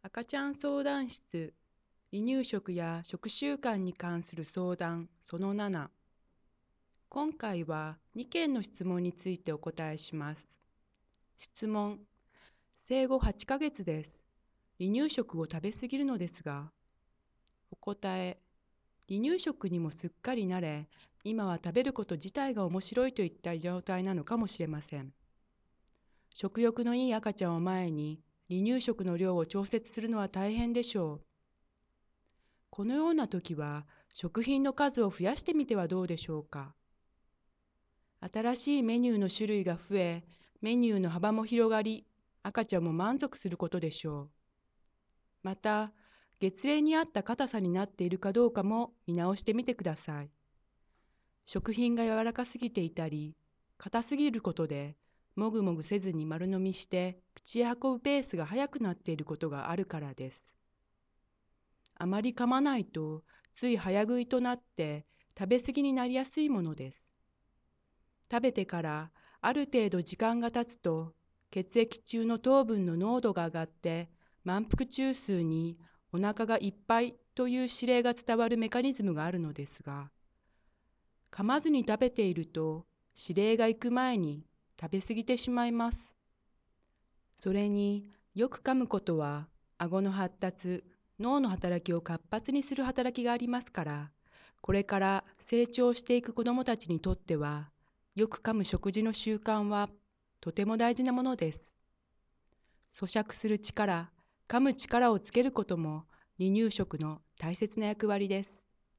赤ちゃん相談室、離乳食や食習慣に関する相談その7。今回は2件の質問についてお答えします。質問、生後8ヶ月です。離乳食を食べ過ぎるのですが。お答え、離乳食にもすっかり慣れ、今は食べること自体が面白いといった状態なのかもしれません。食欲のいい赤ちゃんを前に、離乳食の量を調節するのは大変でしょう。このような時は、食品の数を増やしてみてはどうでしょうか。新しいメニューの種類が増え、メニューの幅も広がり、赤ちゃんも満足することでしょう。また、月齢に合った硬さになっているかどうかも見直してみてください。食品が柔らかすぎていたり、硬すぎることで、もぐもぐせずに丸飲みして口へ運ぶペースが速くなっていることがあるからです。あまり噛まないと、つい早食いとなって食べ過ぎになりやすいものです。食べてからある程度時間が経つと、血液中の糖分の濃度が上がって、満腹中枢にお腹がいっぱいという指令が伝わるメカニズムがあるのですが、噛まずに食べていると指令が行く前に食べ過ぎてしまいます。それによく噛むことは顎の発達、脳の働きを活発にする働きがありますから、これから成長していく子どもたちにとっては、よく噛む食事の習慣はとても大事なものです。咀嚼する力、噛む力をつけることも離乳食の大切な役割です。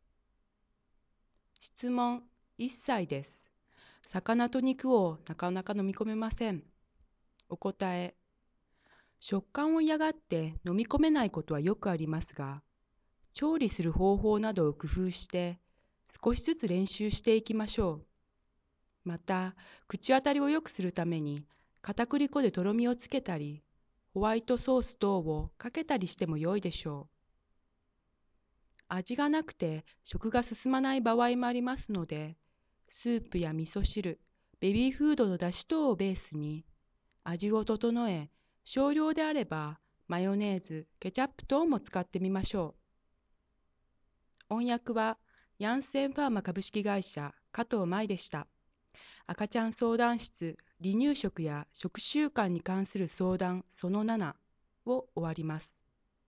質問1歳です。魚と肉をなかなか飲み込めません。お答え、食感を嫌がって飲み込めないことはよくありますが、調理する方法などを工夫して少しずつ練習していきましょう。また、口当たりを良くするために片栗粉でとろみをつけたり、ホワイトソース等をかけたりしても良いでしょう。味がなくて食が進まない場合もありますので、スープや味噌汁、ベビーフードの出汁等をベースに味を整え、少量であればマヨネーズ、ケチャップ等も使ってみましょう。翻訳はヤンセンファーマ株式会社加藤舞でした。赤ちゃん相談室、離乳食や食習慣に関する相談その7を終わります。